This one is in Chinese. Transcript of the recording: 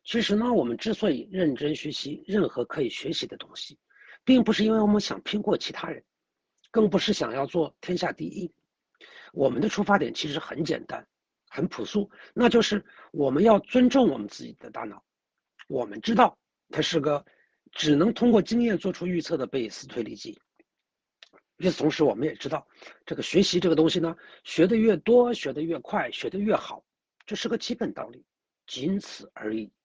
其实呢，我们之所以认真学习任何可以学习的东西，并不是因为我们想拼过其他人，更不是想要做天下第一。我们的出发点其实很简单，很朴素，那就是我们要尊重我们自己的大脑。我们知道它是个只能通过经验做出预测的贝斯推理机。与此同时，我们也知道，这个学习这个东西呢，学得越多，学得越快，学得越好，这是个基本道理，仅此而已。